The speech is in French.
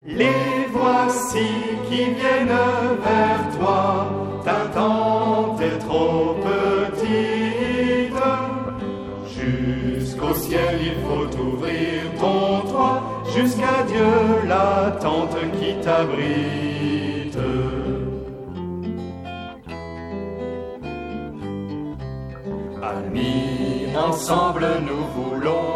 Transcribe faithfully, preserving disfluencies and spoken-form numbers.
Les voici qui viennent vers toi, ta tente est trop petite. Jusqu'au ciel il faut ouvrir ton toit, jusqu'à Dieu la tente qui t'abrite. Amis, ensemble nous voulons